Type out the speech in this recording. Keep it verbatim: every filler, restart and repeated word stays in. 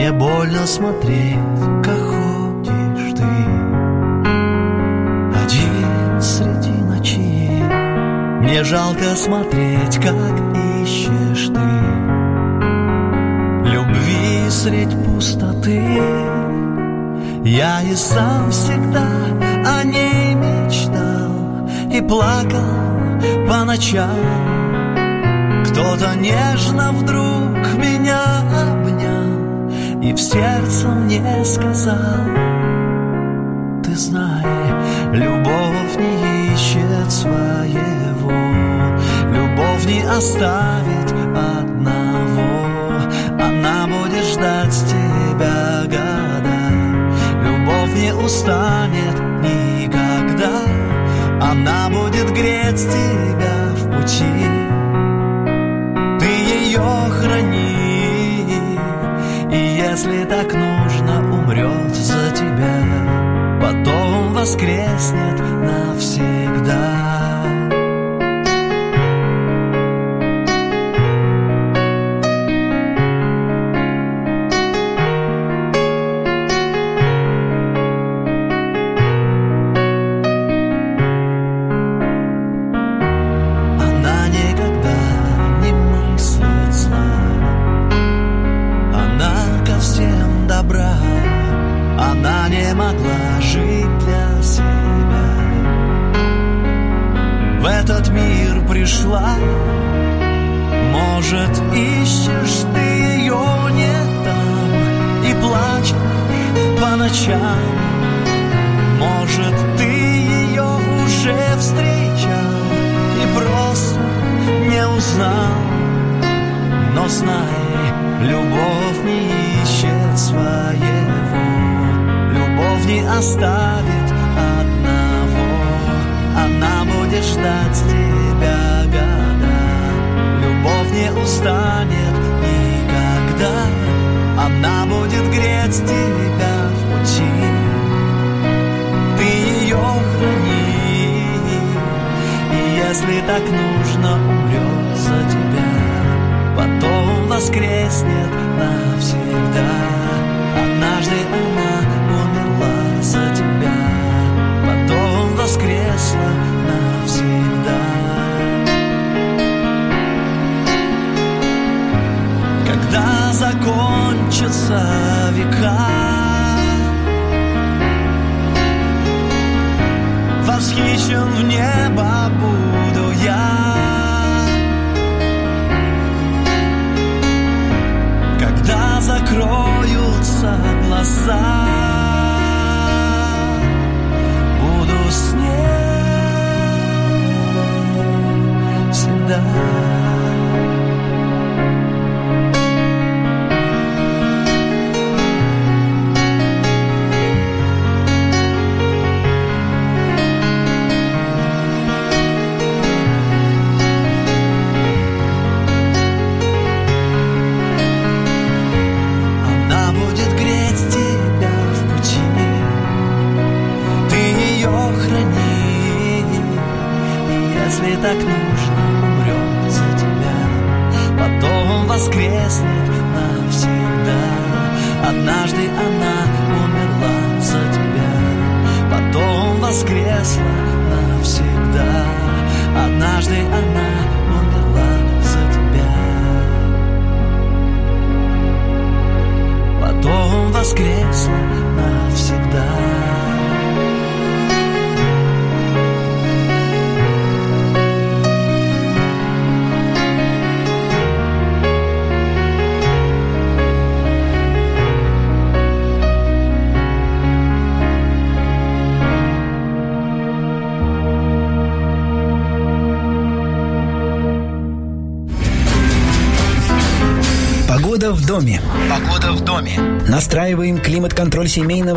Мне больно смотреть, как ходишь ты один среди ночи. Мне жалко смотреть, как ищешь ты любви средь пустоты. Я и сам всегда о ней мечтал и плакал по ночам. Кто-то нежно вдруг меня обнял и в сердце мне сказал: ты знай, любовь не ищет своего, любовь не оставит одного. Она будет ждать тебя года, любовь не устанет никогда. Она будет греть тебя в пути, ты ее храни. И если так нужно, умрет за тебя, потом воскреснет навсегда. Может, ищешь ты ее не там и плачешь по ночам. Может, ты ее уже встречал и просто не узнал. Но знай, любовь не ищет своего, любовь не оставит одного. Она будет ждать тебя года, любовь не устанет никогда. Она будет греть тебя в пути, ты ее храни. И если так нужно, умрет за тебя, потом воскреснет навсегда. Однажды она умерла за тебя, потом воскресла навсегда. Когда закончатся века, восхищен в небо буду я. Когда закроются глаза, буду с ней всегда. Так нужно, умрет за тебя, потом воскреснет навсегда. Однажды она умерла за тебя, потом воскресла навсегда. Однажды она умерла за тебя, потом воскресла навсегда. Погода в доме. Погода в доме. Настраиваем климат-контроль семейного